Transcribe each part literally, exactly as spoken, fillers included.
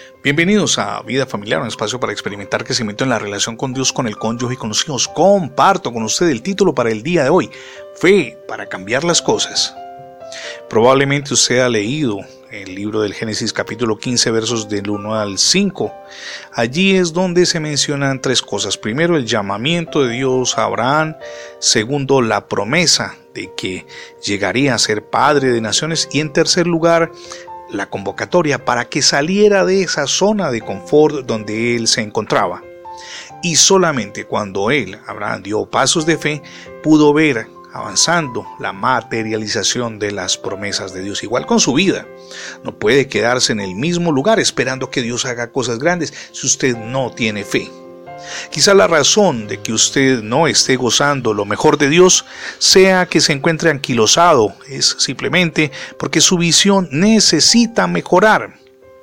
Bienvenidos a Vida Familiar, un espacio para experimentar crecimiento en la relación con Dios, con el cónyuge y con los hijos. Comparto con usted el título para el día de hoy: Fe para cambiar las cosas. Probablemente usted ha leído el libro del Génesis capítulo quince, versos del uno al cinco. Allí es donde se mencionan tres cosas. Primero, el llamamiento de Dios a Abraham. Segundo, la promesa de que llegaría a ser padre de naciones. Y en tercer lugar, la convocatoria para que saliera de esa zona de confort donde él se encontraba. Y solamente cuando él, Abraham, dio pasos de fe, pudo ver avanzando la materialización de las promesas de Dios. Igual con su vida, no puede quedarse en el mismo lugar esperando que Dios haga cosas grandes si usted no tiene fe. Quizá la razón de que usted no esté gozando lo mejor de Dios sea que se encuentre anquilosado, es simplemente porque su visión necesita mejorar.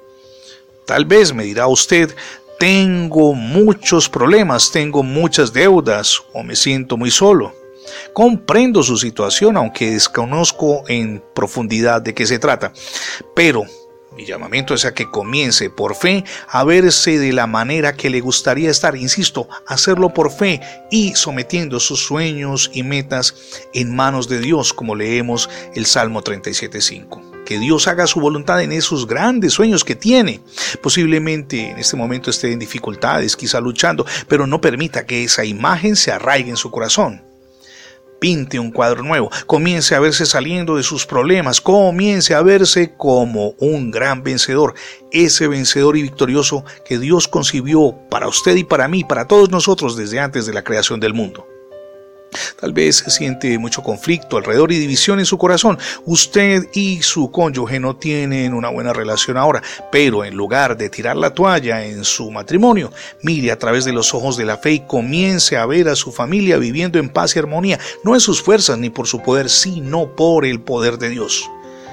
Tal vez me dirá usted: tengo muchos problemas, tengo muchas deudas o me siento muy solo. Comprendo su situación, aunque desconozco en profundidad de qué se trata, pero mi llamamiento es a que comience por fe a verse de la manera que le gustaría estar. Insisto, hacerlo por fe y sometiendo sus sueños y metas en manos de Dios, como leemos el Salmo treinta y siete cinco. Que Dios haga su voluntad en esos grandes sueños que tiene. Posiblemente en este momento esté en dificultades, quizá luchando, pero no permita que esa imagen se arraigue en su corazón. Pinte un cuadro nuevo, comience a verse saliendo de sus problemas, comience a verse como un gran vencedor, ese vencedor y victorioso que Dios concibió para usted y para mí, para todos nosotros desde antes de la creación del mundo. Tal vez siente mucho conflicto alrededor y división en su corazón. Usted y su cónyuge no tienen una buena relación ahora, pero en lugar de tirar la toalla en su matrimonio, mire a través de los ojos de la fe y comience a ver a su familia viviendo en paz y armonía, no en sus fuerzas ni por su poder, sino por el poder de Dios.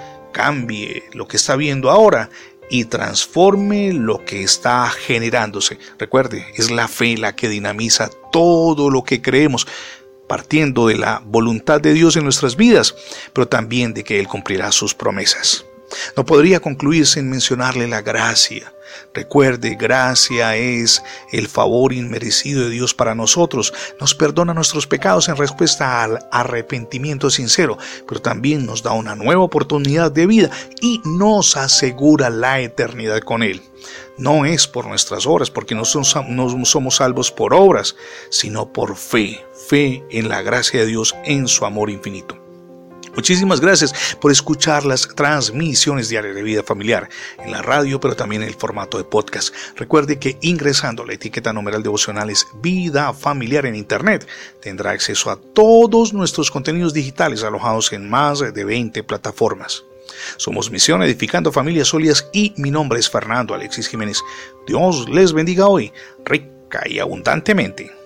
Cambie lo que está viendo ahora y transforme lo que está generándose. Recuerde, es la fe la que dinamiza todo lo que creemos, partiendo de la voluntad de Dios en nuestras vidas, pero también de que Él cumplirá sus promesas. No podría concluir sin mencionarle la gracia. Recuerde, gracia es el favor inmerecido de Dios para nosotros. Nos perdona nuestros pecados en respuesta al arrepentimiento sincero, pero también nos da una nueva oportunidad de vida y nos asegura la eternidad con Él. No es por nuestras obras, porque no somos salvos por obras, sino por fe, fe en la gracia de Dios, en su amor infinito. Muchísimas gracias por escuchar las transmisiones diarias de Vida Familiar en la radio, pero también en el formato de podcast. Recuerde que ingresando a la etiqueta numeral devocionales Vida Familiar en Internet, tendrá acceso a todos nuestros contenidos digitales alojados en más de veinte plataformas. Somos Misión Edificando Familias Sólidas y mi nombre es Fernando Alexis Jiménez. Dios les bendiga hoy, rica y abundantemente.